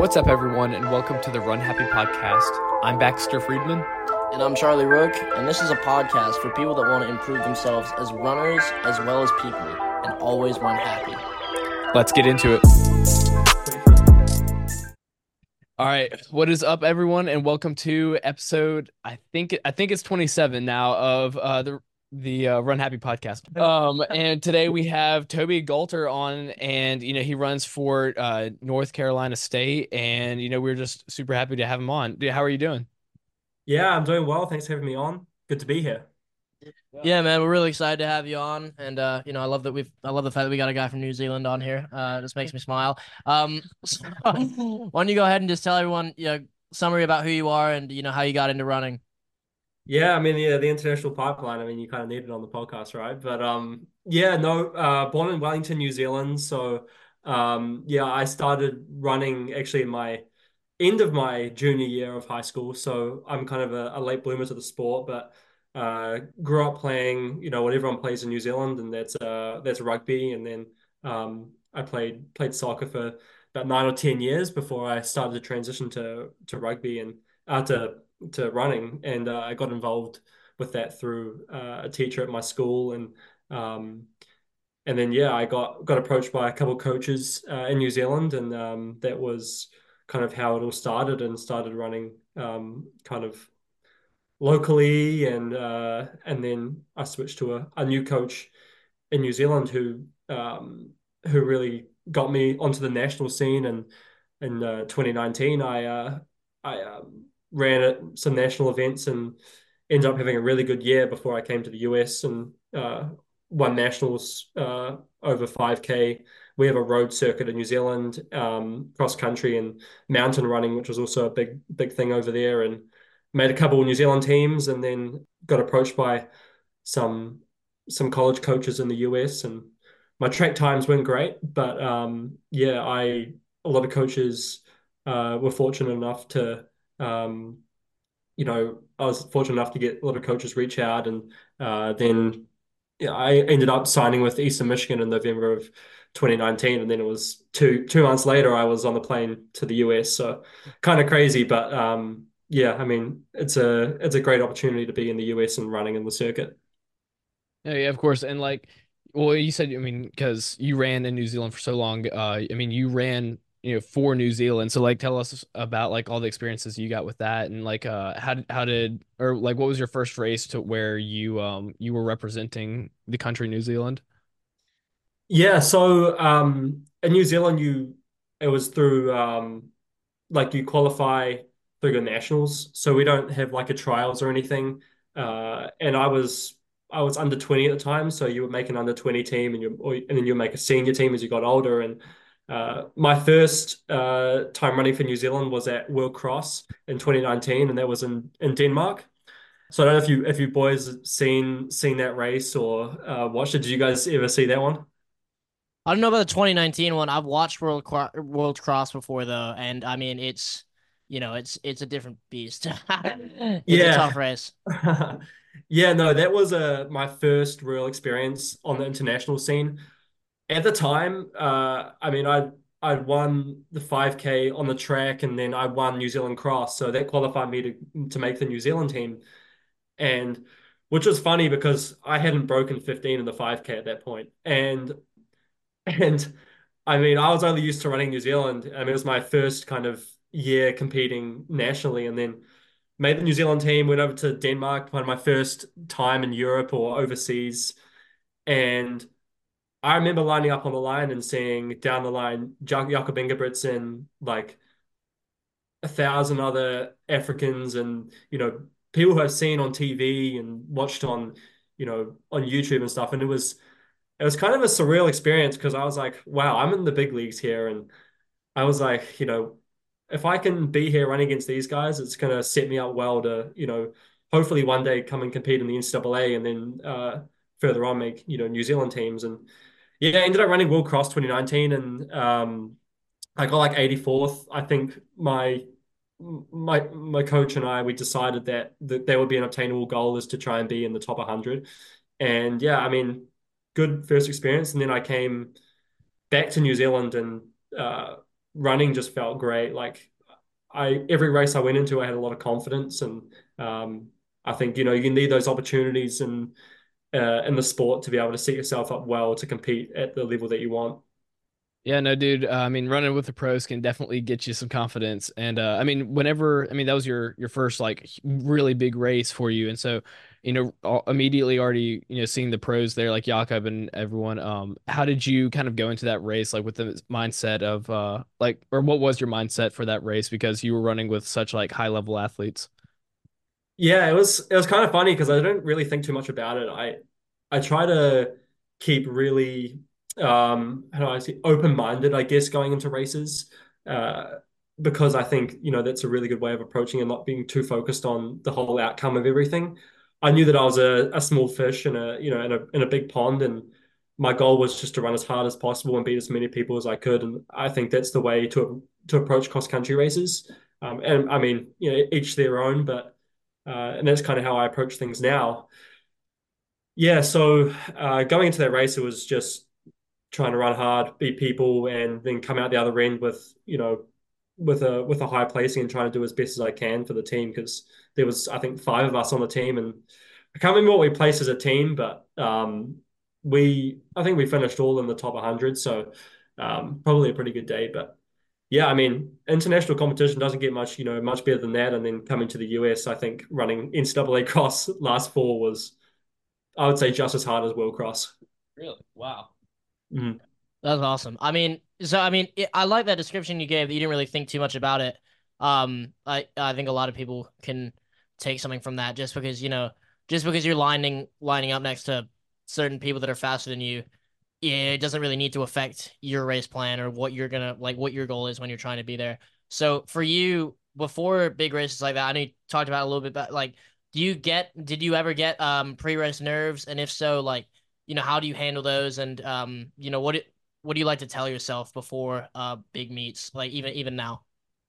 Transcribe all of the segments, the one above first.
What's up, everyone, and welcome to the Run Happy podcast. I'm Baxter Friedman. And I'm Charlie Rook, and this is a podcast for people that want to improve themselves as runners as well as people, and always run happy. Let's get into it. All right, what is up, everyone, and welcome to episode, I think it's 27 now of the Run Happy podcast. And today we have Toby Galter on, and he runs for North Carolina State, and we're just super happy to have him on. Dude, how are you doing? Yeah, I'm doing well. Thanks for having me on. Good to be here. Yeah, man, we're really excited to have you on, and I love the fact that we got a guy from New Zealand on here. It just makes me smile. So, why don't you go ahead and just tell everyone, summary about who you are and how you got into running. Yeah, I mean, the international pipeline. I mean, you kind of need it on the podcast, right? But yeah, no, born in Wellington, New Zealand. So yeah, I started running actually in my end of my junior year of high school. So I'm kind of a late bloomer to the sport, but grew up playing, what everyone plays in New Zealand, and that's rugby. And then I played soccer for about 9 or 10 years before I started to transition to rugby and to running. And I got involved with that through a teacher at my school, um, and then yeah, I got approached by a couple of coaches in New Zealand, and that was kind of how it all started, and started running kind of locally, and then I switched to a new coach in New Zealand who really got me onto the national scene. And in 2019, I ran at some national events and ended up having a really good year before I came to the US, and won nationals over 5K. We have a road circuit in New Zealand, cross country and mountain running, which was also a big thing over there, and made a couple of New Zealand teams, and then got approached by some college coaches in the US. And my track times weren't great, but yeah, a lot of coaches were fortunate enough to I was fortunate enough to get a lot of coaches reach out, and then yeah, I ended up signing with Eastern Michigan in November of 2019, and then it was two months later I was on the plane to the US. So kind of crazy, but yeah, I mean it's a great opportunity to be in the US and running in the circuit. Yeah, of course. And well, you said, because you ran in New Zealand for so long, you ran, for New Zealand. So tell us about all the experiences you got with that, and how did, or what was your first race to where you were representing the country New Zealand? Yeah, so in New Zealand it was through you qualify through your nationals. So we don't have like a trials or anything. And I was under 20 at the time, so you would make an under 20 team, and then you would make a senior team as you got older. And my first time running for New Zealand was at World Cross in 2019, and that was in Denmark. So I don't know if you boys seen that race or watched it. Did you guys ever see that one? I don't know about the 2019 one. I've watched World Cross before though, and I mean it's a different beast. It's a Yeah. tough race. Yeah, no, that was my first real experience on the international scene. At the time, I mean, I'd won the 5K on the track, and then I won New Zealand Cross, so that qualified me to make the New Zealand team. And which was funny because I hadn't broken 15 in the 5K at that point. And I mean, I was only used to running New Zealand. I mean, it was my first kind of year competing nationally, and then made the New Zealand team, went over to Denmark, one of my first time in Europe or overseas. And I remember lining up on the line and seeing down the line Jakob Ingebrigtsen, like 1,000 other Africans, and people who I've seen on TV and watched on YouTube and stuff. And it was kind of a surreal experience because I was like, wow, I'm in the big leagues here. And I was like, if I can be here running against these guys, it's going to set me up well to, hopefully one day come and compete in the NCAA, and then further on make, New Zealand teams. And yeah, I ended up running World Cross 2019, and I got like 84th. I think my coach and we decided that there would be an obtainable goal is to try and be in the top 100. And yeah, I mean, good first experience. And then I came back to New Zealand and running just felt great. Like every race I went into, I had a lot of confidence, and I think you need those opportunities and in the sport to be able to set yourself up well to compete at the level that you want. Yeah, no, dude. I mean, running with the pros can definitely get you some confidence. And I mean, whenever, I mean, that was your first like really big race for you, and so, immediately already, seeing the pros there, like Jakob and everyone. How did you kind of go into that race, like with the mindset of like, or what was your mindset for that race because you were running with such like high level athletes? Yeah, it was kind of funny because I don't really think too much about it. I try to keep really how do I say open-minded, I guess, going into races. Uh because I think, that's a really good way of approaching and not being too focused on the whole outcome of everything. I knew that I was a small fish in a big pond, and my goal was just to run as hard as possible and beat as many people as I could. And I think that's the way to approach cross-country races. And I mean, each their own, but and that's kind of how I approach things now. Yeah, so going into that race, it was just trying to run hard, beat people, and then come out the other end with with a high placing and trying to do as best as I can for the team because there was I think five of us on the team, and I can't remember what we placed as a team, but we I think we finished all in the top 100, so probably a pretty good day. But yeah, I mean, international competition doesn't get much better than that. And then coming to the US, I think running NCAA cross last fall was, I would say, just as hard as World Cross. Really? Wow. Mhm. That's awesome. I like that description you gave that you didn't really think too much about it. I think a lot of people can take something from that just because you're lining up next to certain people that are faster than you, yeah, it doesn't really need to affect your race plan or what you're gonna like what your goal is when you're trying to be there. So for you, before big races like that, I know you talked about it a little bit, but like, did you ever get pre-race nerves? And if so, like, how do you handle those? And what do you like to tell yourself before big meets, like even now?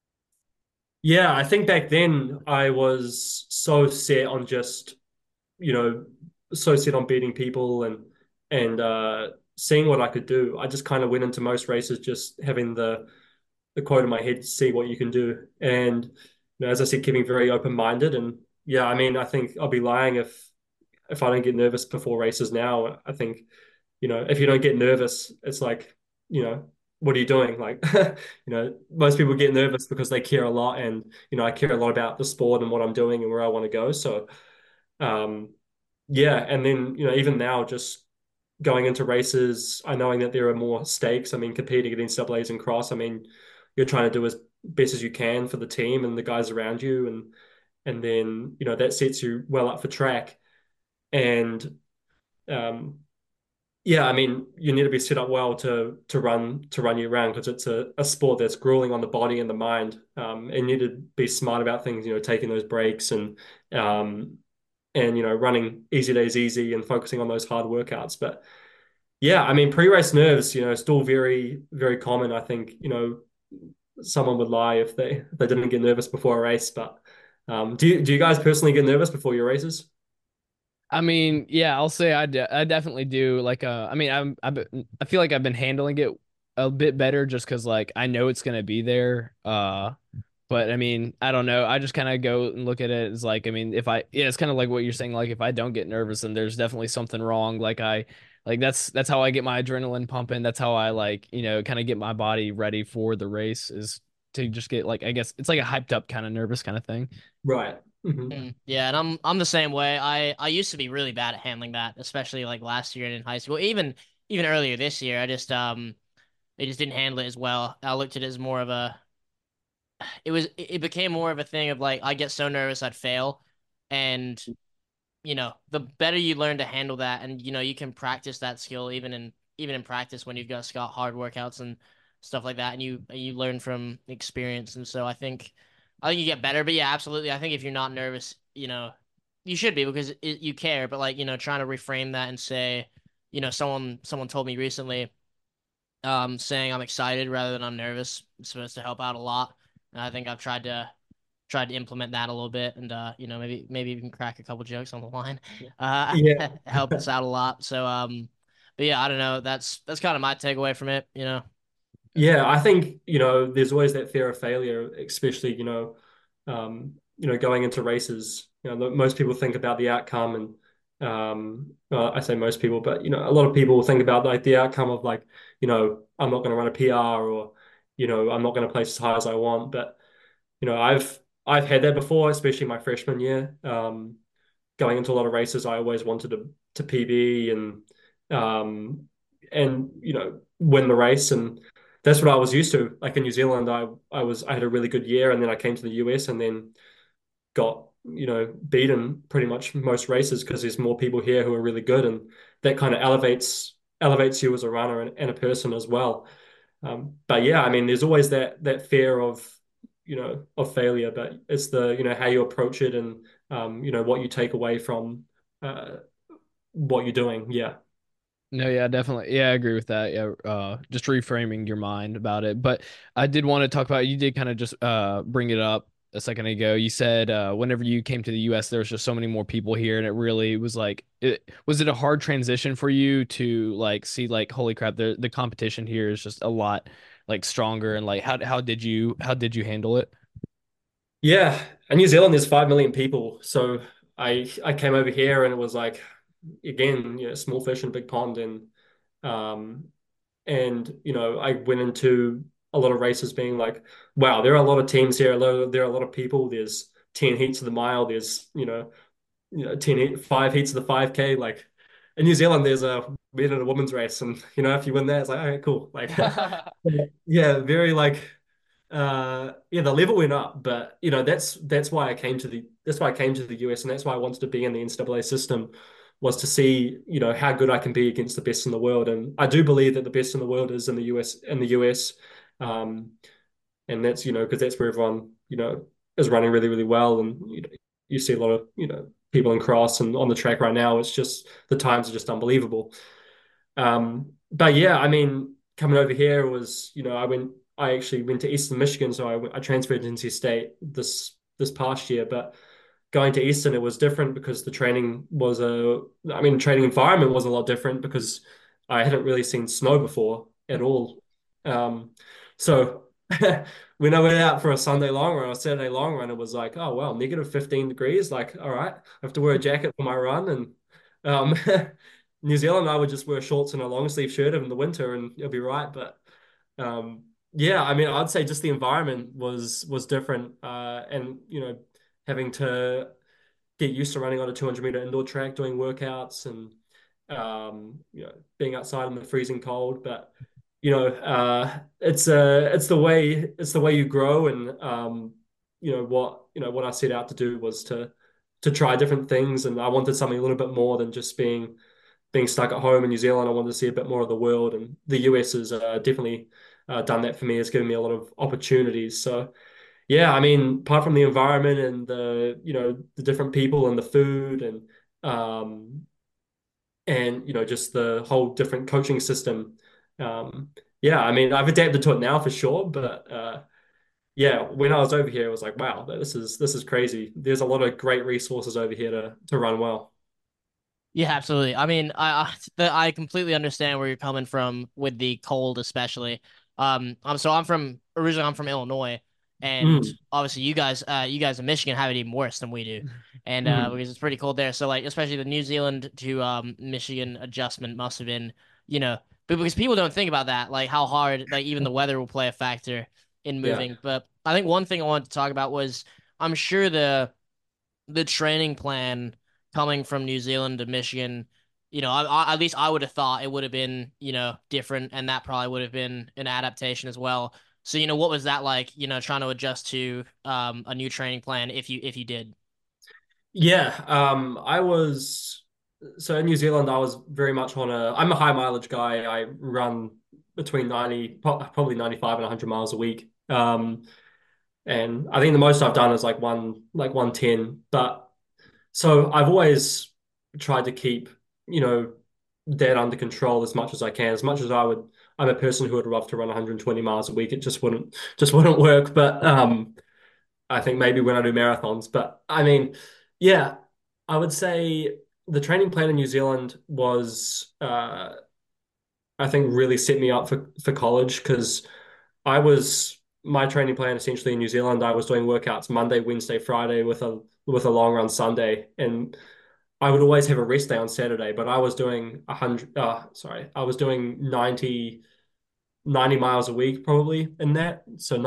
Yeah, I think back then I was so set on just, you know, so set on beating people and seeing what I could do. I just kind of went into most races just having the quote in my head, see what you can do. And as I said, keeping very open minded. And yeah, I mean, I think I'll be lying if I don't get nervous before races now. I think, if you don't get nervous, it's like, what are you doing? Like, most people get nervous because they care a lot. And, I care a lot about the sport and what I'm doing and where I want to go. So, um, yeah. And then, even now, just going into races, I knowing that there are more stakes. I mean, competing against double A's and cross, I mean, you're trying to do as best as you can for the team and the guys around you. And then, that sets you well up for track. And, um, yeah, I mean, you need to be set up well to run you around because it's a sport that's grueling on the body and the mind. And you need to be smart about things, taking those breaks um, and running easy days easy and focusing on those hard workouts. But yeah, I mean, pre-race nerves, still very, very common. I think, someone would lie if they didn't get nervous before a race. But do you guys personally get nervous before your races? I mean, yeah, I'll say I definitely do. Like, I mean, I feel like I've been handling it a bit better just because like I know it's gonna be there. But I mean, I don't know. I just kind of go and look at it as like, I mean, yeah, it's kind of like what you're saying. Like, if I don't get nervous, then there's definitely something wrong. Like that's how I get my adrenaline pumping. That's how I like, kind of get my body ready for the race is to just get like, I guess it's like a hyped up kind of nervous kind of thing. Right. Mhm. Yeah, and I'm the same way. I used to be really bad at handling that, especially like last year and in high school. Even earlier this year, I just didn't handle it as well. I looked at it as more of a it became more of a thing of like I get so nervous I'd fail, and the better you learn to handle that, and you can practice that skill even in practice when you've just got hard workouts and stuff like that, and you learn from experience, and so I think you get better. But yeah, absolutely, I think if you're not nervous, you should be because you care. But like trying to reframe that and say, someone told me recently, saying I'm excited rather than I'm nervous is supposed to help out a lot, and I think I've tried to implement that a little bit and maybe even crack a couple jokes on the line Yeah. help us out a lot. So but yeah, I don't know, that's kind of my takeaway from it. Yeah, I think, there's always that fear of failure, especially, going into races. Most people think about the outcome and well, I say most people, but a lot of people will think about like the outcome of like, I'm not going to run a PR or, I'm not going to place as high as I want. But, I've had that before, especially my freshman year. Going into a lot of races, I always wanted to PB um win the race, and that's what I was used to. Like in New Zealand, I had a really good year, and then I came to the US and then got beaten pretty much most races because there's more people here who are really good, and that kind of elevates you as a runner and a person as well. But yeah, I mean, there's always that fear of failure, but it's the how you approach it and what you take away from uh, what you're doing. Yeah. No, yeah, definitely. Yeah, I agree with that. Yeah, just reframing your mind about it. But I did want to talk about, you did kind of just bring it up a second ago. You said whenever you came to the US, there was just so many more people here, and it really was like, was it a hard transition for you to like see like, holy crap, the competition here is just a lot like stronger, and like how did you handle it? Yeah, and New Zealand, there's 5 million people, so I came over here and it was like, again, small fish in a big pond, um I went into a lot of races being like, wow, there are a lot of teams here, there are a lot of people. There's 10 heats of the mile. There's 5 heats of the 5K. Like in New Zealand, there's a men and a women's race, and if you win that, it's like, okay, cool. Like yeah, very like the level went up, but that's why I came to the US, and that's why I wanted to be in the NCAA system, was to see how good I can be against the best in the world. And I do believe that the best in the world is in the US. um and that's because that's where everyone is running really, really well. And you see a lot of people in cross and on the track right now. It's just the times are just unbelievable. But yeah, I mean, coming over here was, I actually went to Eastern Michigan, so I transferred to NC State this past year. But going to Eastern, it was different because the training environment was a lot different because I hadn't really seen snow before at all. So when I went out for a Sunday long run or a Saturday long run, it was like, oh well, negative 15 degrees. Like, all right, I have to wear a jacket for my run. And um, New Zealand, I would just wear shorts and a long sleeve shirt in the winter and it'll be right. But yeah, I mean, I'd say just the environment was different, and having to get used to running on a 200-meter indoor track, doing workouts, and being outside in the freezing cold. But it's the way you grow. And what I set out to do was to try different things, and I wanted something a little bit more than just being stuck at home in New Zealand. I wanted to see a bit more of the world, and the US has definitely done that for me. It's given me a lot of opportunities. So yeah, I mean, apart from the environment and the different people and the food and just the whole different coaching system. Yeah, I mean, I've adapted to it now for sure. But yeah, when I was over here, it was like, wow, this is crazy. There's a lot of great resources over here to run well. Yeah, absolutely. I mean, I completely understand where you're coming from with the cold, especially. I'm from Illinois, and Mm, obviously you guys in Michigan have it even worse than we do, and mm, because it's pretty cold there. So like, especially the New Zealand to Michigan adjustment must have been, but because people don't think about that, like how hard, like even the weather will play a factor in yeah. moving. But I think one thing I wanted to talk about was I'm sure the training plan coming from New Zealand to Michigan, at least I would have thought it would have been, different, and that probably would have been an adaptation as well. So, what was that like, trying to adjust to a new training plan if you did? Yeah, I was so in New Zealand. I was very much I'm a high mileage guy. I run between 90, probably 95 and 100 miles a week. And I think the most I've done is like 110. But so I've always tried to keep, you know, that under control as much as I can, as much as I would. I'm a person who would love to run 120 miles a week. It just wouldn't work. But I think maybe when I do marathons. But I mean, yeah, I would say the training plan in New Zealand was, I think, really set me up for college because I was my training plan essentially in New Zealand. I was doing workouts Monday, Wednesday, Friday with a long run Sunday, and I would always have a rest day on Saturday. But I was doing 100. I was doing 90 miles a week probably in that. So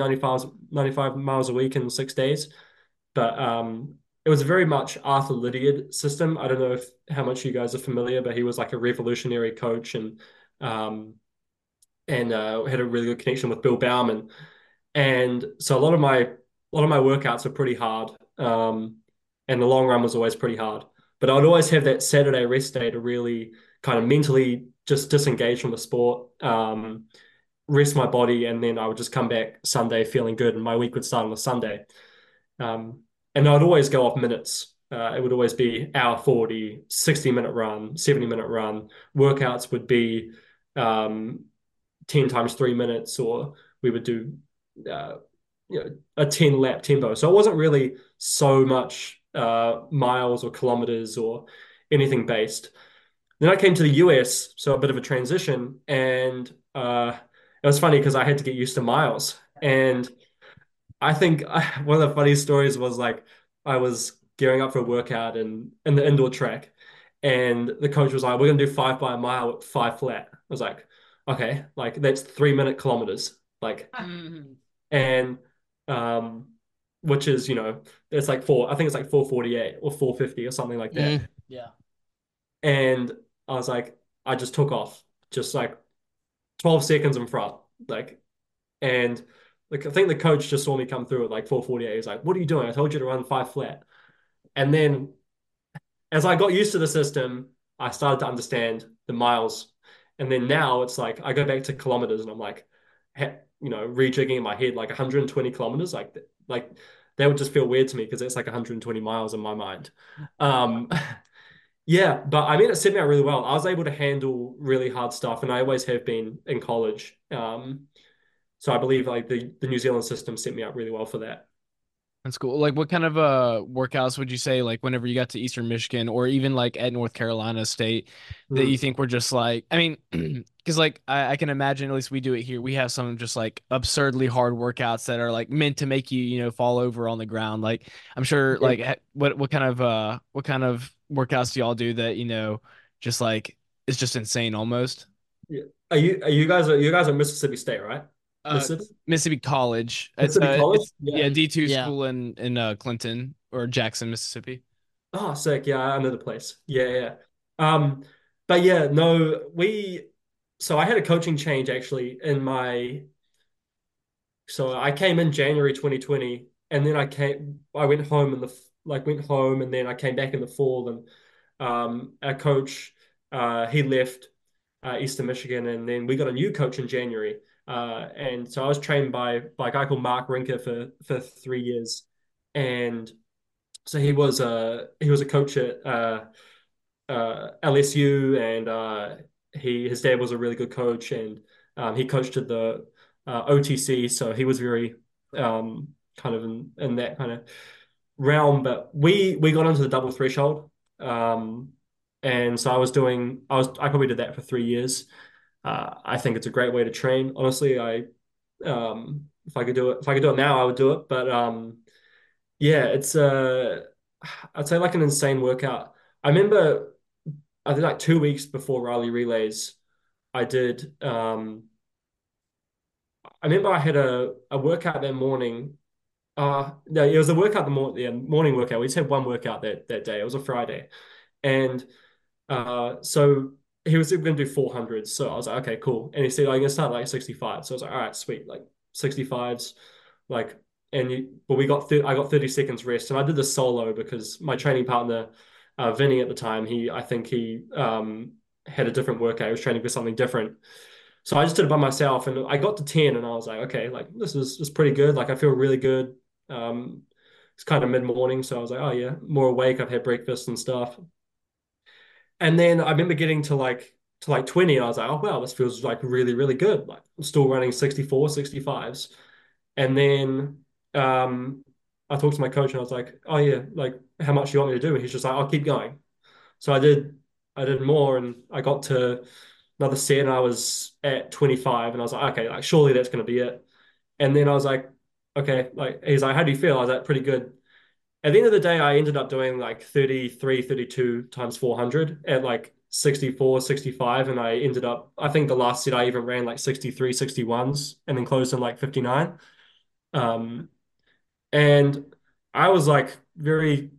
95 miles a week in 6 days. But it was very much Arthur Lydiard system. I don't know if how much you guys are familiar, but he was like a revolutionary coach um, and had a really good connection with Bill Bauman. And so a lot of my workouts are pretty hard. And the long run was always pretty hard. But I'd always have that Saturday rest day to really kind of mentally just disengage from the sport, rest my body, and then I would just come back Sunday feeling good, and my week would start on a Sunday. Um, and I'd always go off minutes. It would always be hour 40, 60-minute run, 70-minute run. Workouts would be um, 10 times 3 minutes, or we would do uh, a 10 lap tempo. So it wasn't really so much miles or kilometers or anything based. Then I came to the US, so a bit of a transition, and it was funny because I had to get used to miles. And I think one of the funny stories was like I was gearing up for a workout in the indoor track, and the coach was like, "We're gonna do 5 by a mile at 5 flat." I was like, "Okay, like that's 3 minute kilometers, like." And um, which is it's like I think it's like 4:48 or 4:50 or something like that. Yeah. And I was like, I just took off, just like 12 seconds in front, like, and like I think the coach just saw me come through at like 4:48. He's like, "What are you doing? I told you to run 5 flat." And then as I got used to the system, I started to understand the miles. And then now it's like I go back to kilometers and I'm like, rejigging in my head like 120 kilometers, like that would just feel weird to me because it's like 120 miles in my mind. Um, yeah, but I mean, it set me out really well. I was able to handle really hard stuff, and I always have been in college. So I believe like the New Zealand system set me up really well for that. That's cool. Like, what kind of workouts would you say, like, whenever you got to Eastern Michigan or even like at North Carolina State, that you Hmm. think were just like, I mean, because like I can imagine, at least we do it here. We have some just like absurdly hard workouts that are like meant to make you, fall over on the ground. Like, I'm sure, Yeah. like, what kind of workouts do y'all do that, just like it's just insane almost? Yeah. Are you guys at Mississippi State, right? Uh, Mississippi? Mississippi College. Mississippi College? It's Yeah. yeah, D2 Yeah. school in Clinton or Jackson, Mississippi. Oh, sick. Yeah, I know the place. Yeah, yeah. Um, but yeah, no, so I had a coaching change actually so I came in January 2020, and then I went home went home, and then I came back in the fall, and our coach, he left Eastern Michigan, and then we got a new coach in January. And so I was trained by a guy called Mark Rinker for 3 years, and so he was a coach at LSU, and his dad was a really good coach, and he coached at the OTC, so he was very kind of in that kind of realm. But we got into the double threshold, and so I probably did that for 3 years. I think it's a great way to train. Honestly, if I could do it now, I would do it. But yeah, it's I'd say like an insane workout. I remember I did like 2 weeks before Raleigh Relays. I did I remember I had a workout that morning. No, it was a workout morning workout. We just had one workout that day. It was a Friday. And so he was going to do 400. So I was like, okay, cool. And he said, I'm going to start like 65. So I was like, all right, sweet. Like 65s, like, but I got 30 seconds rest. And I did the solo because my training partner, Vinny at the time, I think he had a different workout. He was training for something different. So I just did it by myself, and I got to 10, and I was like, okay, like this is pretty good. Like I feel really good. Um, it's kind of mid-morning, so I was like, oh yeah, more awake. I've had breakfast and stuff. And then I remember getting to like 20, and I was like, oh wow, this feels like really, really good. Like I'm still running 64, 65s. And then I talked to my coach, and I was like, oh yeah, like how much do you want me to do? And he's just like, I'll keep going. So I did more, and I got to another set, and I was at 25, and I was like, okay, like surely that's going to be it. And then I was like, okay, like he's like, how do you feel? I was like, pretty good. At the end of the day, I ended up doing like 33, 32 times 400 at like 64, 65. And I ended up, I think the last set I even ran like 63, 61s and then closed in like 59. And I was like very,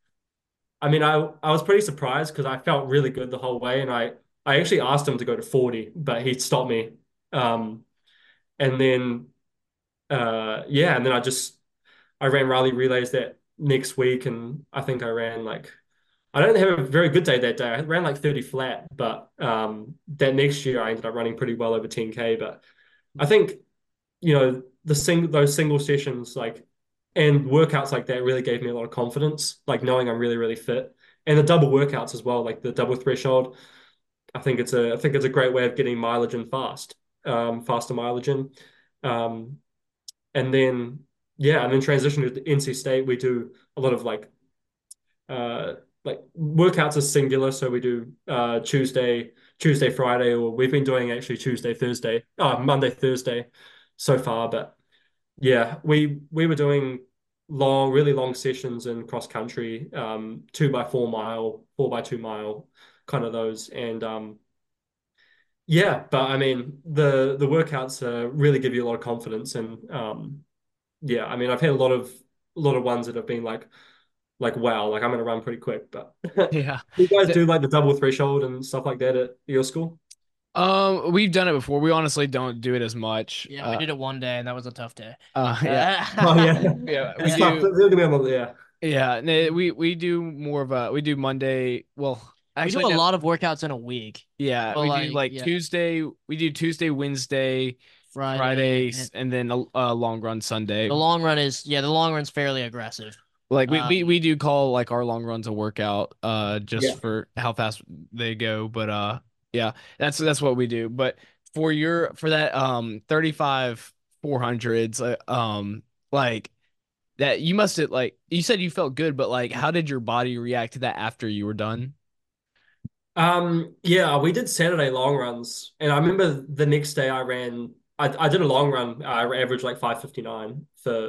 I mean, I was pretty surprised because I felt really good the whole way. And I actually asked him to go to 40, but he stopped me. Um, and then, yeah, and then I ran rally relays that next week. And I think I ran like, I don't have a very good day that day. I ran like 30 flat, but that next year I ended up running pretty well over 10K. But I think, those single sessions like and workouts like that really gave me a lot of confidence, like knowing I'm really, really fit. And the double workouts as well, like the double threshold. I think it's a great way of getting mileage in faster mileage in. Um, and then yeah, and then transition to the NC State, we do a lot of uh like workouts are singular, so we do Tuesday, Friday, or we've been doing actually Tuesday, Thursday, Monday, Thursday so far. But yeah, we were doing really long sessions in cross country, 2 by 4 mile, 4 by 2 mile, kind of those. And yeah, but I mean the workouts really give you a lot of confidence. And yeah, I mean I've had a lot of ones that have been like wow, like I'm gonna run pretty quick. But Yeah. you guys The- do like the double threshold and stuff like that at your school? we've done it before. We honestly don't do it as much. Yeah, we did it one day, and that was a tough day. Yeah. Oh yeah, Yeah, we it's tough. do. Look at me on yeah. Yeah, no, we do more of a we do Monday. Well, We do actually, a no, lot of workouts in a week. yeah, So we do like, like yeah, Tuesday. We do Tuesday, Wednesday, Friday, Friday, and then a long run Sunday. the long run's fairly aggressive. Like Um, we do call like our long runs a workout, just Yeah. for how fast they go. But yeah, that's what we do. But for that 35 400s, like that you must have, like you said you felt good, but like how did your body react to that after you were done? Yeah, we did Saturday long runs, and I remember the next day I did a long run. I averaged like 5:59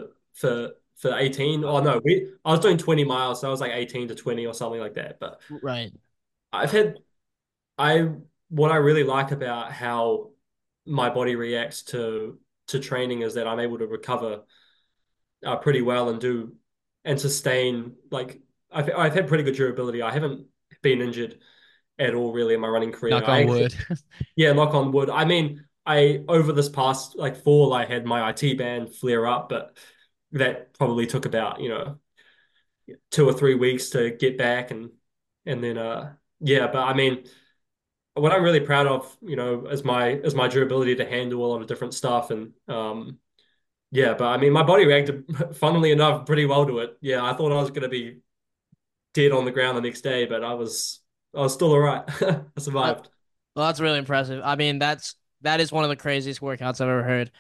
for 18. Oh no, I was doing 20 miles, so I was like 18 to 20 or something like that. But right. I've had I what I really like about how my body reacts to training is that I'm able to recover pretty well and do and sustain. Like I've had pretty good durability. I haven't been injured at all really in my running career. Knock on wood. Yeah, knock on wood. I mean, I over this past like fall, I had my IT band flare up, but that probably took about 2 or 3 weeks to get back. And then yeah, but I mean, what I'm really proud of, is my durability to handle a lot of different stuff. And yeah, but I mean, my body reacted funnily enough pretty well to it. Yeah, I thought I was gonna be dead on the ground the next day, but I was still all right. I Uh, survived. well, that's really impressive. I mean, that is one of the craziest workouts I've ever heard.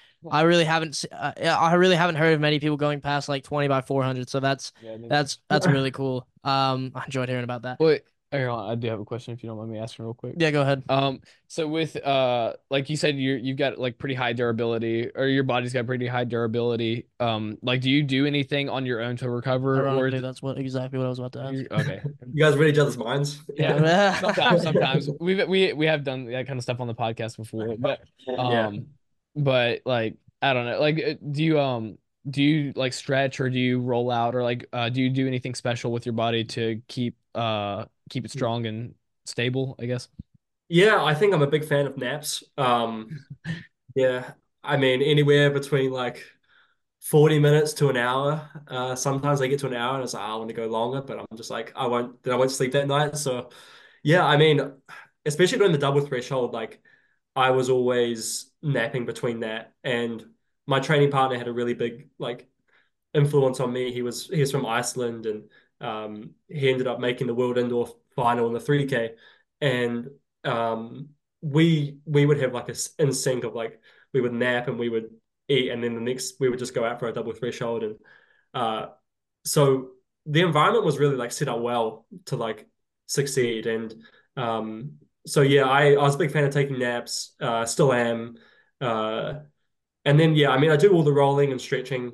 I really haven't heard of many people going past like 20 by 400. So Yeah, that's really cool. I enjoyed hearing about that. wait, hang on, I do have a question if you don't mind me asking real quick. Yeah, go ahead. So with like you said, you've got like pretty high durability, or your body's got pretty high durability. Like do you do anything on your own to recover, or Ironically, that's exactly what I was about to ask. okay? You guys read each other's minds. Yeah, sometimes we have done that kind of stuff on the podcast before, but Yeah. um, but like I don't know, like do you like stretch, or do you roll out, or like do you do anything special with your body to keep it strong and stable, I guess? Yeah, I think I'm a big fan of naps. Yeah, I mean anywhere between like 40 minutes to an hour. Sometimes I get to an hour and it's like, I want to go longer, but I'm just like, I won't sleep that night. So yeah, I mean, especially during the double threshold, like I was always napping between that. And my training partner had a really big like influence on me. He was from Iceland, and he ended up making the world indoor final in the 3K. And we would have like a in sync of like we would nap and we would eat, and then the next we would just go out for a double threshold. And uh, so the environment was really like set up well to like succeed. And um, so yeah, I was a big fan of taking naps, still am. Uh, and then yeah, I mean I do all the rolling and stretching,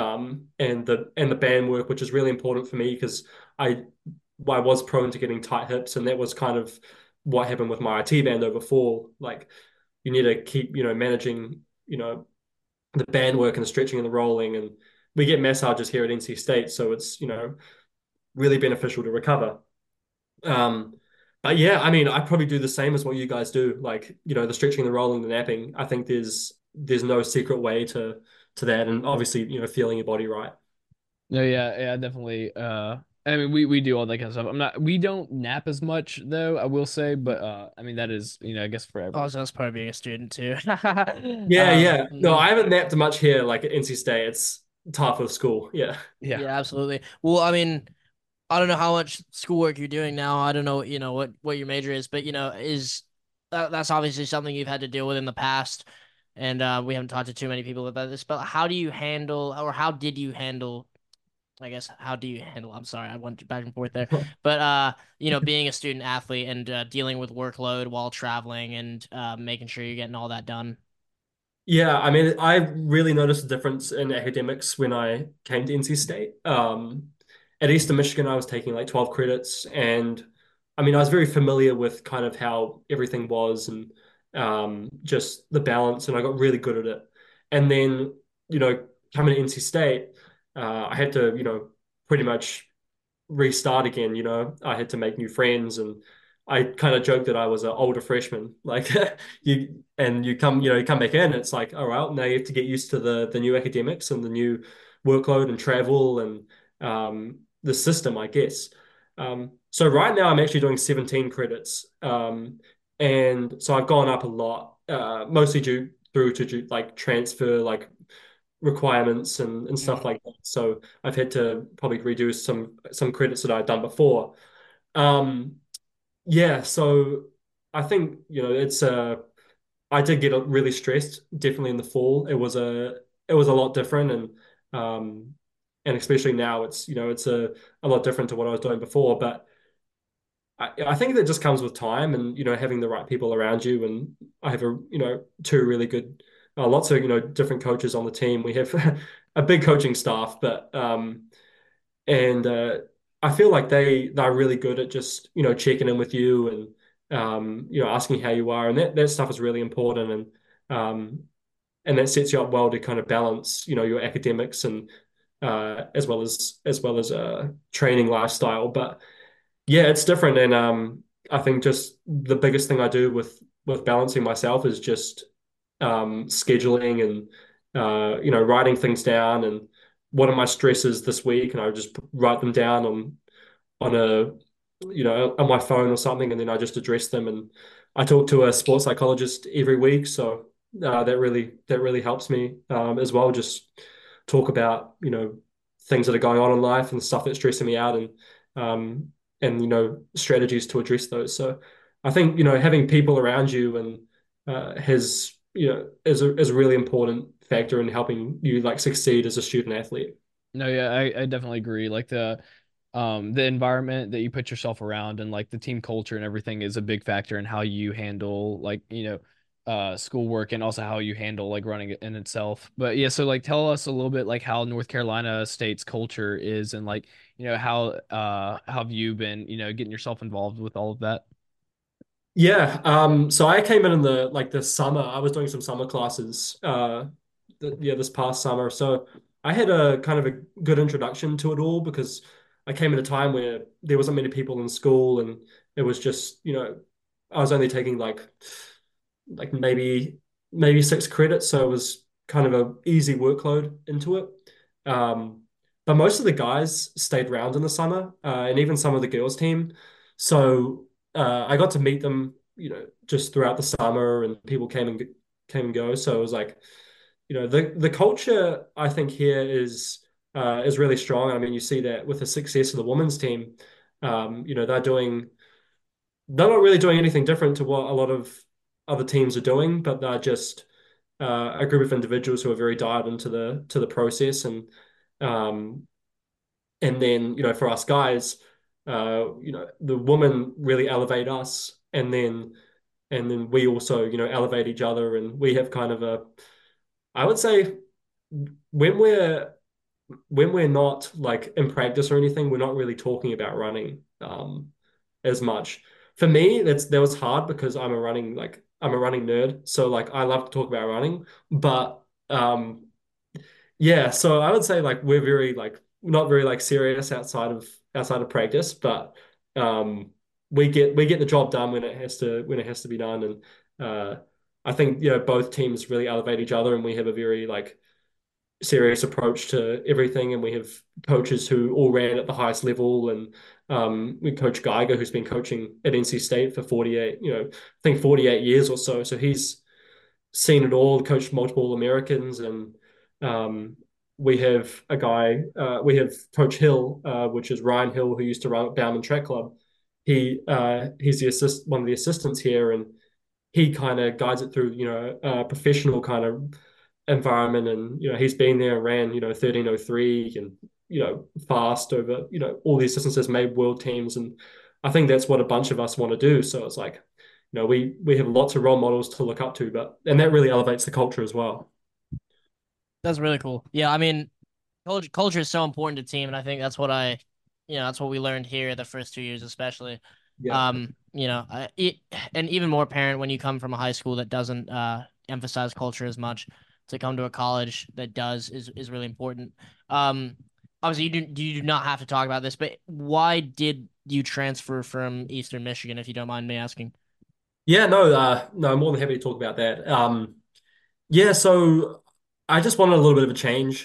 and the band work, which is really important for me because I I was prone to getting tight hips, and that was kind of what happened with my IT band over fall. Like you need to keep, managing, the band work and the stretching and the rolling, and we get massages here at NC State, so it's, really beneficial to recover. Um, but yeah, I mean, I probably do the same as what you guys do. Like, the stretching, the rolling, the napping. I think there's no secret way to that, and obviously, feeling your body right. No, yeah, yeah, definitely. I mean, we do all that kind of stuff. We don't nap as much though, I will say, but I mean, that is, I guess for Oh, everyone. so that's part of being a student too. Yeah, yeah. No, Mhm. I haven't napped much here, like at NC State. It's tough with school. Yeah. Yeah. Yeah, absolutely. Well, I mean, I don't know how much schoolwork you're doing now. I don't know, what your major is, but is that's obviously something you've had to deal with in the past. And we haven't talked to too many people about this, but how do you handle, or how did you handle, I guess, how do you handle, I'm sorry, I went back and forth there, but being a student athlete and dealing with workload while traveling and making sure you're getting all that done. Yeah, I mean, I really noticed a difference in academics when I came to NC State. At Eastern Michigan, I was taking like 12 credits, and I mean, I was very familiar with kind of how everything was and just the balance, and I got really good at it. And then, you know, coming to NC State, I had to, pretty much restart again. I had to make new friends, and I kind of joked that I was an older freshman. Like you come back in, it's like, all right, now you have to get used to the new academics and the new workload and travel and the system, I guess. So right now I'm actually doing 17 credits, and so I've gone up a lot, mostly due through to like transfer, like requirements and stuff Mhm. like that. So I've had to probably redo some credits that I've done before. Um, yeah, so I think, it's I did get really stressed definitely in the fall. It was a lot different, and especially now it's, it's a lot different to what I was doing before. But I think that just comes with time and, having the right people around you. And I have two really good, lots of, different coaches on the team. We have a big coaching staff, but, and I feel like they're really good at just, checking in with you and, asking how you are. And that stuff is really important. And that sets you up well to kind of balance, your academics and, as well as training lifestyle. But, yeah, it's different, and I think just the biggest thing I do with balancing myself is just scheduling and writing things down and what are my stresses this week, and I just write them down on a on my phone or something, and then I just address them. And I talk to a sports psychologist every week, so that really helps me as well. Just talk about things that are going on in life and stuff that's stressing me out, and strategies to address those. So I think having people around you and has is a really important factor in helping you like succeed as a student athlete. No, yeah, I definitely agree. Like the environment that you put yourself around and like the team culture and everything is a big factor in how you handle like, schoolwork and also how you handle like running it in itself. But yeah, so like tell us a little bit like how North Carolina State's culture is and like, how have you been, getting yourself involved with all of that? Yeah, so I came in the like the summer. I was doing some summer classes, this past summer. So I had a kind of a good introduction to it all because I came at a time where there wasn't many people in school, and it was just, I was only taking like maybe 6 credits, so it was kind of a easy workload into it. Um, but most of the guys stayed around in the summer, and even some of the girls' team. So I got to meet them, just throughout the summer, and people came and go. So it was like, the culture I think here is really strong. I mean, you see that with the success of the women's team. They're not really doing anything different to what a lot of other teams are doing, but they're just a group of individuals who are very dialed into the process. Um, and then, for us guys, the women really elevate us. and then we also, elevate each other, and we have kind of I would say when we're not like in practice or anything, we're not really talking about running as much. For me, that was hard because I'm a running nerd, so like I love to talk about running, but yeah, so I would say like we're very like not very like serious outside of practice, but um we get the job done when it has to be done, and I think both teams really elevate each other, and we have a very like serious approach to everything, and we have coaches who all ran at the highest level, and we coach Geiger, who's been coaching at NC State for 48, I think 48 years or so. So he's seen it all, coached multiple Americans, and um, we have Coach Hill, which is Ryan Hill, who used to run at Bowman Track Club. He's one of the assistants here, and he kind of guides it through, a professional kind of environment. And, he's been there and ran, 13:03 and, fast over, all these distances, made world teams. And I think that's what a bunch of us want to do. So it's like, we have lots of role models to look up to, and that really elevates the culture as well. That's really cool. Yeah, I mean, culture is so important to team, and I think that's what we learned here the first 2 years, especially. Yeah. And even more apparent when you come from a high school that doesn't emphasize culture as much. To come to a college that does is really important. Obviously, you do not have to talk about this, but why did you transfer from Eastern Michigan, if you don't mind me asking? Yeah, no, I'm more than happy to talk about that. Yeah, so I just wanted a little bit of a change.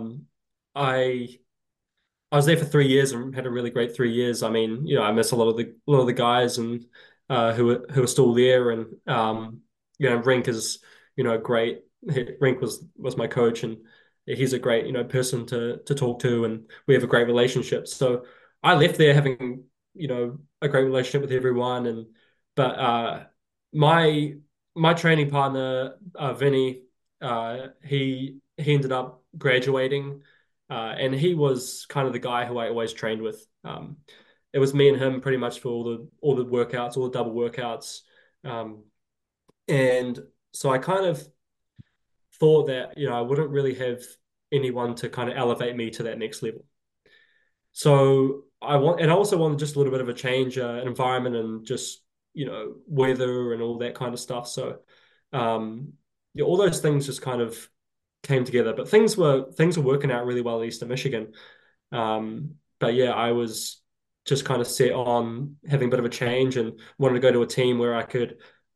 I I was there for 3 years and had a really great 3 years. I mean, I miss a lot of the guys and who are still there, and Rink is great. Rink was my coach, and he's a great person to talk to, and we have a great relationship. So I left there having a great relationship with everyone, and but my my training partner Vinny, he ended up graduating, and he was kind of the guy who I always trained with. It was me and him pretty much for all the workouts, all the double workouts, um, and so I kind of thought that I wouldn't really have anyone to kind of elevate me to that next level. So I also wanted just a little bit of a change, an environment, and just weather and all that kind of stuff. So yeah, all those things just kind of came together. But things were working out really well at Eastern Michigan. But yeah, I was just kind of set on having a bit of a change and wanted to go to a team where I could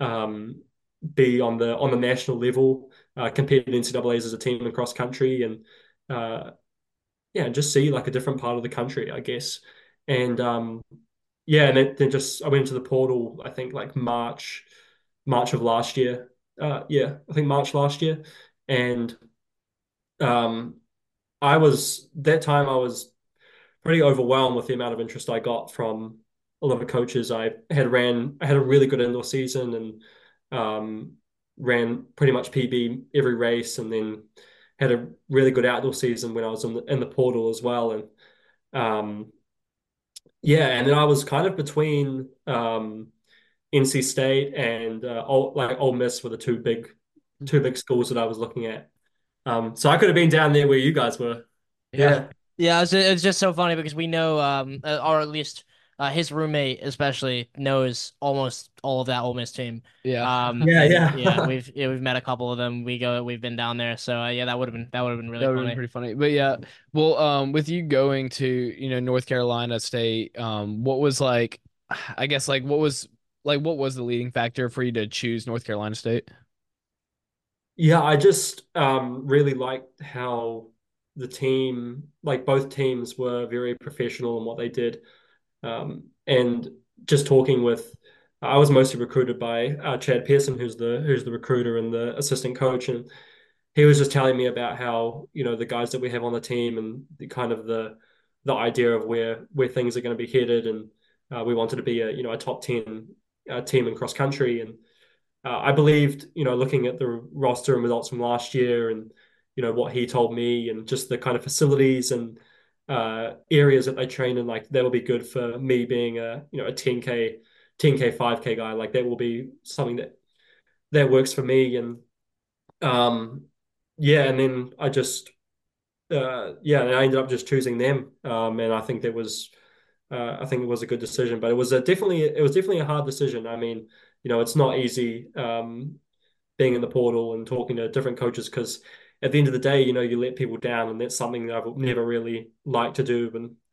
be on the national level, compete in NCAA's as a team in cross country, and yeah, just see like a different part of the country, I guess. And yeah, and then just I went into the portal, I think like March of last year. Yeah, I think March last year, and um, I was pretty overwhelmed with the amount of interest I got from a lot of coaches. I had a really good indoor season, and ran pretty much PB every race, and then had a really good outdoor season when I was in the portal as well. And um, yeah, and then I was kind of between NC State and Ole Miss were the two big schools that I was looking at. So I could have been down there where you guys were. Yeah. Yeah. Yeah, it's just so funny because we know, or at least his roommate especially knows almost all of that Ole Miss team. Yeah. Yeah, And yeah, yeah. we've met a couple of them. We've been down there, so yeah, that would have been really That would have been funny. pretty funny. But yeah, well, with you going to, North Carolina State, what was like, I guess what was the leading factor for you to choose North Carolina State? Yeah, I just really liked how both teams were very professional in what they did. And just talking with, I was mostly recruited by Chad Pearson, who's the recruiter and the assistant coach, and he was just telling me about how the guys that we have on the team, and the kind of the idea of where things are going to be headed, and we wanted to be a top 10 team in cross country. And I believed, looking at the roster and results from last year, and what he told me, and just the kind of facilities and areas that they train in, like that'll be good for me being a 10K 10K, 5K guy. Like that will be something that works for me. And um, yeah, and then and I ended up just choosing them. And I think it was a good decision, but it was definitely a hard decision. I mean, it's not easy being in the portal and talking to different coaches because at the end of the day, you let people down, and that's something that I've never really liked to do.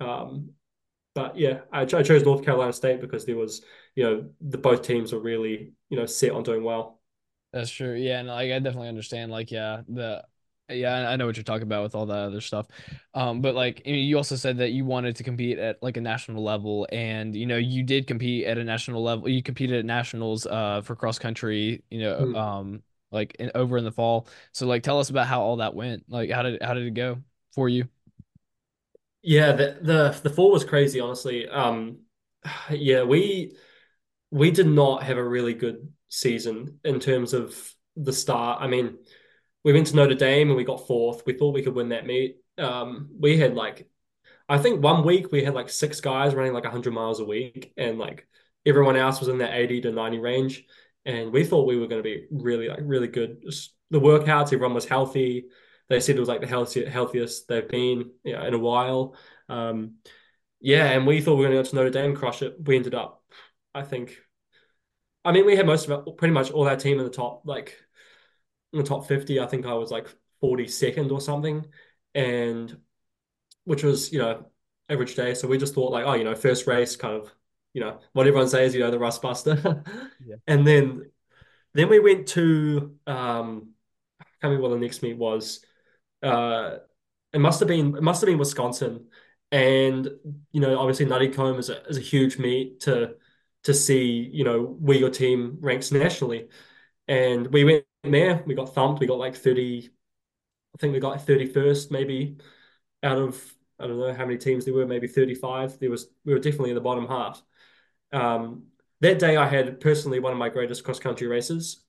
But yeah, I chose North Carolina State because there was, the both teams were really, set on doing well. That's true. Yeah, and like I definitely understand. Like, yeah, I know what you're talking about with all that other stuff. But like you also said that you wanted to compete at like a national level, and you did compete at a national level. You competed at nationals for cross country. Hmm. Like over in the fall. So like, tell us about how all that went. Like, how did it go for you? Yeah, the fall was crazy, honestly. Yeah, we did not have a really good season in terms of the start. I mean, we went to Notre Dame and we got fourth. We thought we could win that meet. We had like I think one week we had like six guys running like 100 miles a week, and like everyone else was in that 80 to 90 range. And we thought we were going to be really, like, really good. Just the workouts, everyone was healthy. They said it was like the healthiest they've been, in a while. Um, yeah, and we thought we were going to go to Notre Dame, crush it. We ended up, I think, I mean, we had pretty much all our team in the top, like in the top 50. I think I was like 42nd or something. And which was, average day. So we just thought like, oh, first race kind of, what everyone says, the rust buster. Yeah. And then we went to I can't remember what the next meet was. Uh it must have been Wisconsin. And obviously Nutty Comb is a huge meet to see, where your team ranks nationally. And we went there, we got thumped, we got like 30, I think we got 31st maybe out of I don't know how many teams there were, maybe 35. We were definitely in the bottom half. Um, that day I had personally one of my greatest cross country races.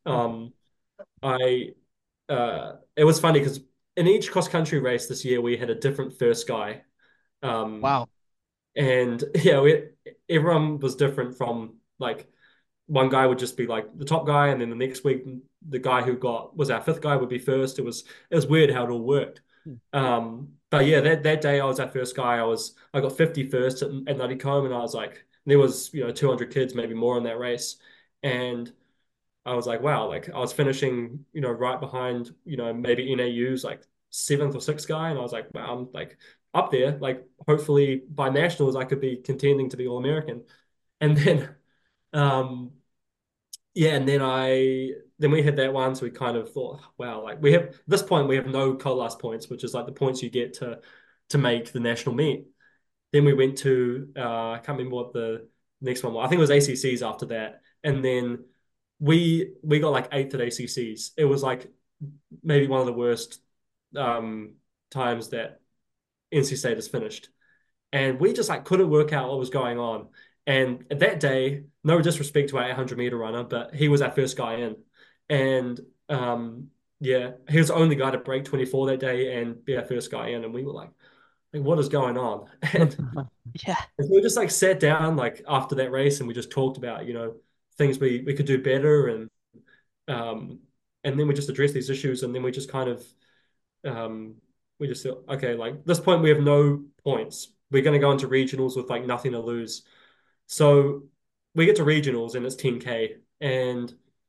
I It was funny because in each cross country race this year we had a different first guy. Um, Wow. and yeah, everyone was different from like one guy would just be like the top guy, and then the next week the guy who was our fifth guy would be first. It was weird how it all worked. But yeah, that day I was our first guy. I got 51st at Nutty Combe, and I was like, there was 200 kids, maybe more in that race, and I was like, wow, like I was finishing right behind maybe NAU's like seventh or sixth guy, and I was like, wow, I'm like up there. Like hopefully by nationals I could be contending to be All American, and then. Um, yeah, and then we had that one, so we kind of thought, wow, like we have at this point we have no Colas points, which is like the points you get to make the national meet. Then we went to I can't remember what the next one was. I think it was ACCs after that, and then we got like eighth at ACCs. It was like maybe one of the worst um, times that NC State has finished, and we just like couldn't work out what was going on. And that day, no disrespect to our 800-meter runner, but he was our first guy in, and yeah, he was the only guy to break 24 that day and be our first guy in, and we were like, what is going on? Yeah. And so we just like sat down like after that race, and we just talked about things we could do better, um and then we just addressed these issues, and then we just kind of um, we just thought, okay, like this point we have no points. We're going to go into regionals with like nothing to lose. So we get to regionals and it's 10K, and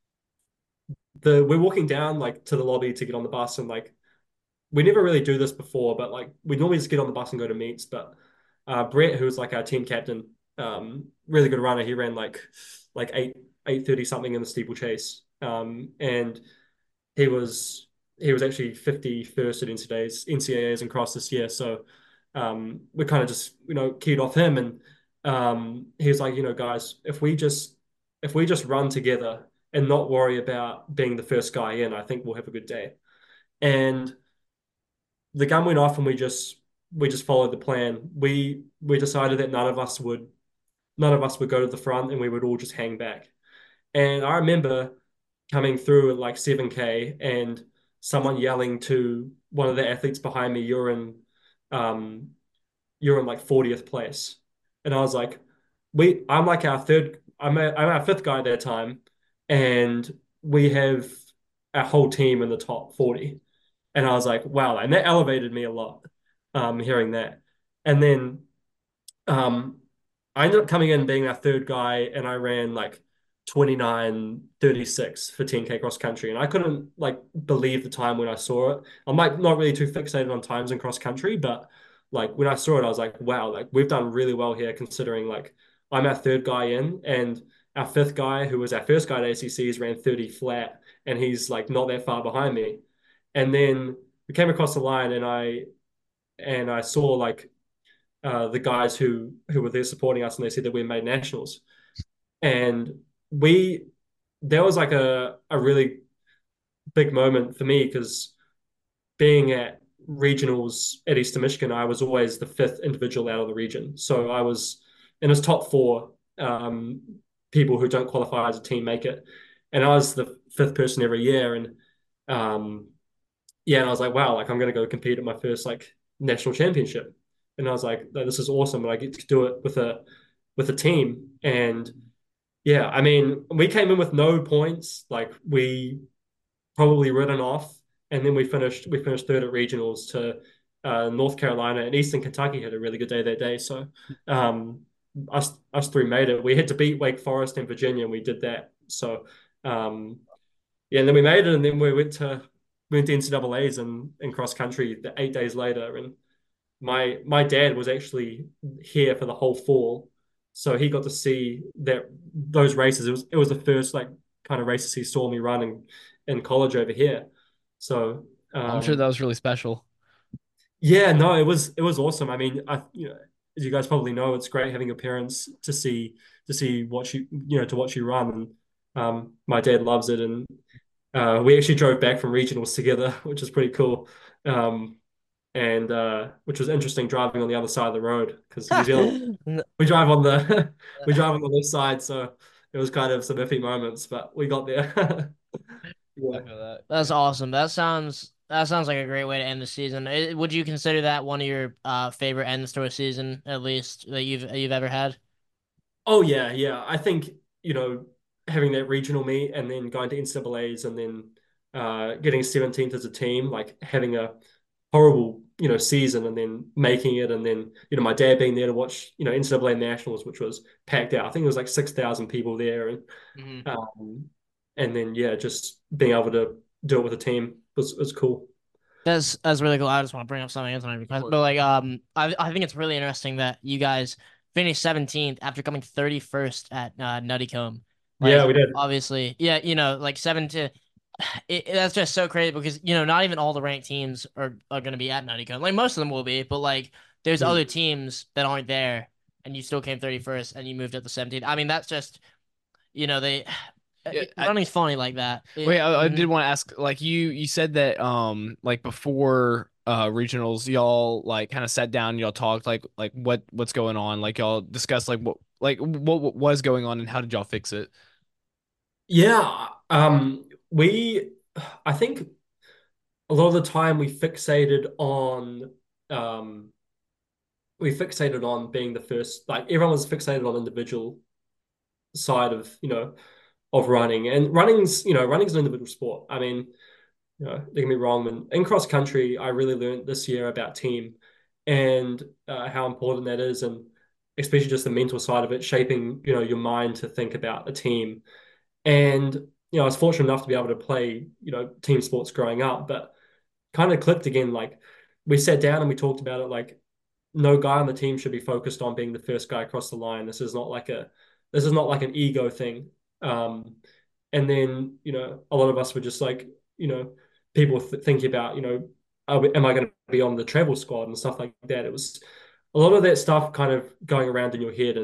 we're walking down like to the lobby to get on the bus, and like we never really do this before, but like we normally just get on the bus and go to meets. But Brett, who's like our team captain, really good runner, he ran like 8:30 something in the steeplechase, and he was he was actually 51st at NCAAs and cross this year. So we kind of just keyed off him, and he was like, guys, if we just run together and not worry about being the first guy in, I think we'll have a good day. And the gun went off, and we just followed the plan. We decided that none of us would go to the front, and we would all just hang back. And I remember coming through at like 7K and someone yelling to one of the athletes behind me, um, you're in like 40th place. And I was like, I'm like our third, I'm our fifth guy at that time, and we have our whole team in the top 40. And I was like, wow, and that elevated me a lot, hearing that. And then um, I ended up coming in being our third guy, and I ran like 29:36 for 10K cross country. And I couldn't like believe the time when I saw it. I'm like not really too fixated on times in cross country, but like when I saw it, I was like, wow, like we've done really well here considering like I'm our third guy in, and our fifth guy, who was our first guy at ACCs, ran 30 flat, and he's like not that far behind me. And then we came across the line, and I saw like the guys who were there supporting us, and they said that we made nationals, and we there was like a really big moment for me because being at regionals at Eastern Michigan, I was always the fifth individual out of the region, so I was in his top four um, people who don't qualify as a team make it, and I was the fifth person every year, and um, yeah, and I was like, wow, like I'm gonna go compete at my first like national championship. And I was like, this is awesome. And I get to do it with a team. And yeah, I mean, we came in with no points. Like we probably ridden off. And then we finished third at regionals to North Carolina, and Eastern Kentucky had a really good day that day. So um us three made it. We had to beat Wake Forest and Virginia, and we did that. So yeah, and then we made it, and then we went to NCAA's in cross country 8 days later, and my dad was actually here for the whole fall, so he got to see those races. It was the first like kind of races he saw me run in college over here. So I'm sure that was really special. yeah, no, it was awesome. I mean, as you guys probably know, it's great having your parents to see what to watch you run, and my dad loves it, and we actually drove back from regionals together, which is pretty cool. And which was interesting driving on the other side of the road because New Zealand we drive on the we drive on the left side, so it was kind of some iffy moments, but we got there. I Yeah. feel that. That's awesome. That sounds like a great way to end the season. Would you consider that one of your favorite ends to a season, at least that you've ever had? Oh yeah, yeah. I think, having that regional meet and then going to NCAAs and then getting 17th as a team, like having a horrible, season and then making it, and then, my dad being there to watch, NCAA nationals, which was packed out. I think it was like 6,000 people there, and Hmm. um, and then yeah, just being able to do it with a team was cool. That's really cool. I just want to bring up something, Anthony, Of because course. but like I think it's really interesting that you guys finished 17th after coming 31st at Nuttycombe. Yeah, Like we did. obviously, yeah, like 7 to that's just so crazy because not even all the ranked teams are going to be at Nuttycombe. Like most of them will be, but like there's other Mm. teams that aren't there, and you still came 31st and you moved up to 17th. I mean, that's just they Yeah, running's funny like that. wait, I did Mhm. want to ask, like you said that like before regionals, y'all like kind of sat down, y'all talked like what's going on, like y'all discussed what was going on and how did y'all fix it? Yeah, I think a lot of the time um, we fixated on being the first. Like everyone was fixated on individual side of running, and running's an individual sport. I mean, don't get me wrong. In cross country, I really learned this year about team and how important that is, and especially just the mental side of it, shaping your mind to think about a team. And I was fortunate enough to be able to play team sports growing up, but kind of clicked again. Like we sat down and we talked about it. Like no guy on the team should be focused on being the first guy across the line. This is not like an ego thing. Um, and then a lot of us were just like people thinking about am I going to be on the travel squad and stuff like that. It was a lot of that stuff kind of going around in your head,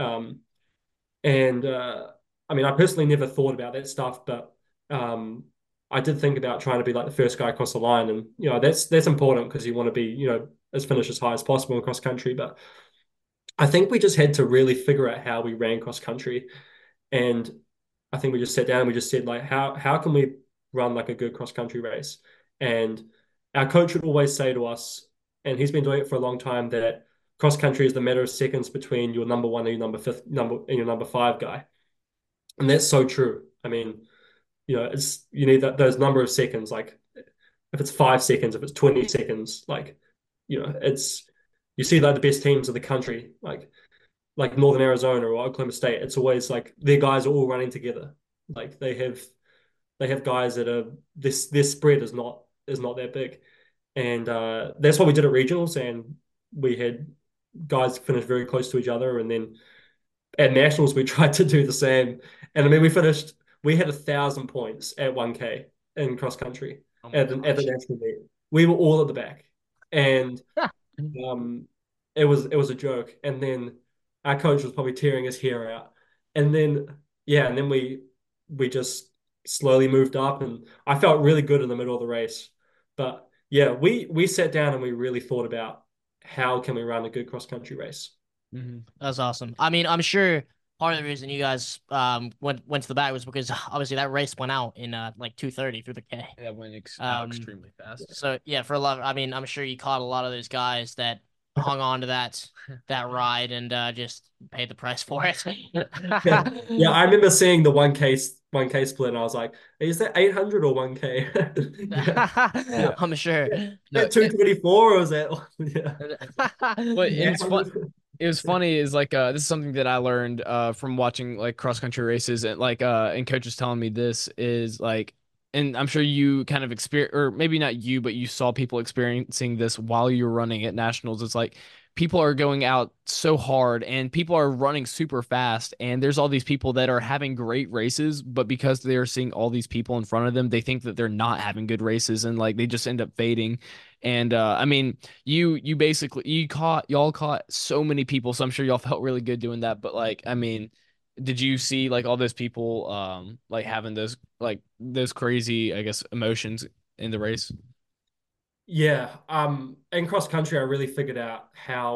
and I mean, I personally never thought about that stuff, but I did think about trying to be like the first guy across the line, and that's important because you want to be as finish as high as possible in cross country. But I think we just had to really figure out how we ran cross country, and I think we just sat down and we just said like how can we run like a good cross country race, and our coach would always say to us, and he's been doing it for a long time, that cross country is the matter of seconds between your number one and your number five guy. And that's so true. I mean, it's you need those number of seconds. Like if it's 5 seconds, if it's 20 seconds, like it's you see like the best teams in the country, like Northern Arizona or Oklahoma State. It's always like their guys are all running together. Like they have guys that are this spread is not that big, and that's what we did at regionals, and we had guys finish very close to each other, and then at nationals we tried to do the same, and I mean we had 1,000 points at 1K in cross country Oh my at the gosh. national meet. We were all at the back, and um, it was a joke, and then our coach was probably tearing his hair out, and then yeah, and then we just slowly moved up, and I felt really good in the middle of the race, but yeah, we sat down and we really thought about how can we run a good cross country race. That's awesome. I mean, I'm sure part of the reason you guys went to the back was because obviously that race went out in like 2:30 through the K. That went Um, extremely fast. so yeah, for a lot. I mean, I'm sure you caught a lot of those guys that hung on to that ride and just paid the price for it. Yeah, yeah, I remember seeing the 1K split, and I was like, is that 800 or 1K? Yeah, yeah. I'm sure. No, At 224 or was that yeah. but it's fun. 800? It was funny is like this is something that I learned from watching like cross country races and like and coaches telling me this is like and I'm sure you kind of experience or maybe not you but you saw people experiencing this while you were running at nationals. It's like people are going out so hard and people are running super fast and there's all these people that are having great races but because they're seeing all these people in front of them they think that they're not having good races and like they just end up fading. And I mean you basically y'all caught so many people, so I'm sure y'all felt really good doing that. But like, I mean, did you see like all those people like having those crazy, I guess, emotions in the race? Yeah, in cross country, I really figured out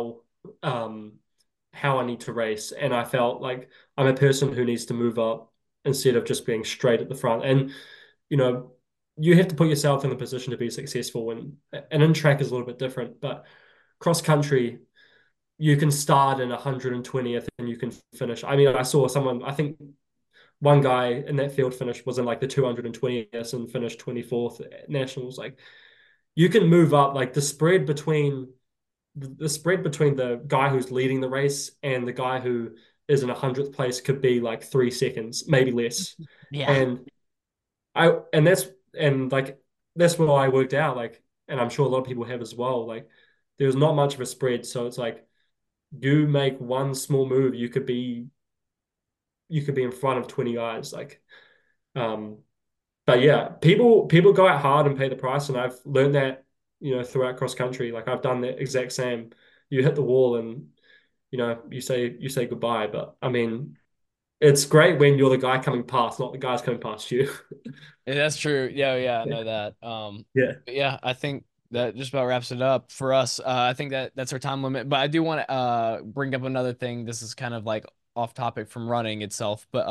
um, how I need to race, and I felt like I'm a person who needs to move up instead of just being straight at the front. And you know, you have to put yourself in the position to be successful, and in track is a little bit different. But cross country, you can start in 120th and you can finish. I mean, I saw someone, I think one guy in that field finish was in like the 220th and finished 24th at nationals. Like you can move up like the spread between the guy who's leading the race and the guy who is in 100th place could be like 3 seconds, maybe less. Yeah. And I and that's and like that's what I worked out. Like, and I'm sure a lot of people have as well. Like, there's not much of a spread, so it's like you make one small move, you could be in front of 20 guys. Like, um, but yeah, people go out hard and pay the price, and I've learned that throughout cross country. Like I've done the exact same. You hit the wall, and you say goodbye. But I mean, it's great when you're the guy coming past, not the guys coming past you. Yeah, that's true. Yeah, yeah, I know that. Yeah. But yeah, I think that just about wraps it up for us. I think that's our time limit. But I do want to bring up another thing. This is kind of like off topic from running itself, but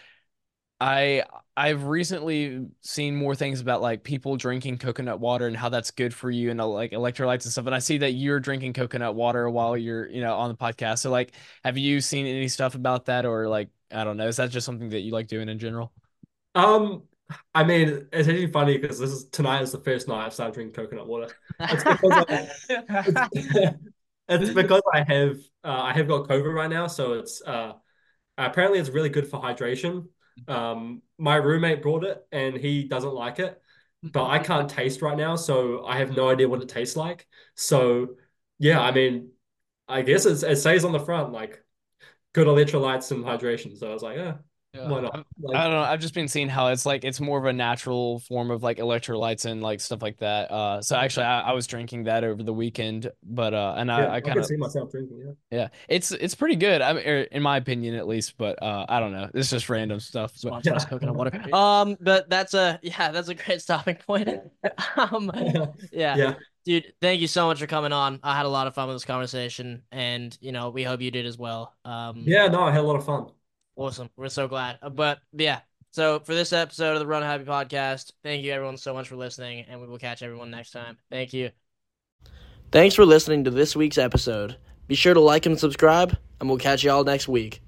I I've recently seen more things about like people drinking coconut water and how that's good for you and like electrolytes and stuff. And I see that you're drinking coconut water while you're, on the podcast. So like, have you seen any stuff about that or like, I don't know, is that just something that you like doing in general? Um, I mean, it's actually funny because tonight is the first night I've started drinking coconut water. It's because it's, it's because I have got COVID right now, so it's apparently it's really good for hydration. My roommate brought it and he doesn't like it, but I can't taste right now, so I have no idea what it tastes like. So yeah, I mean, I guess it says on the front like good electrolytes and hydration. So I was like, yeah, Yeah. why not? I Like, don't know. I've just been seeing how it's like it's more of a natural form of like electrolytes and like stuff like that. So actually I was drinking that over the weekend, but and yeah, I I kind can of see myself drinking. Yeah. yeah, it's pretty good. I mean, in my opinion at least, but I don't know. It's just random stuff. But Sponsorless Yeah. coconut water. But that's a great stopping point. Um, yeah, Yeah. dude, thank you so much for coming on. I had a lot of fun with this conversation, and we hope you did as well. Yeah, no, I had a lot of fun. Awesome. We're so glad. But yeah, so for this episode of the Run Happy podcast, thank you everyone so much for listening, and we will catch everyone next time. Thank you. Thanks for listening to this week's episode. Be sure to like and subscribe, and we'll catch y'all next week.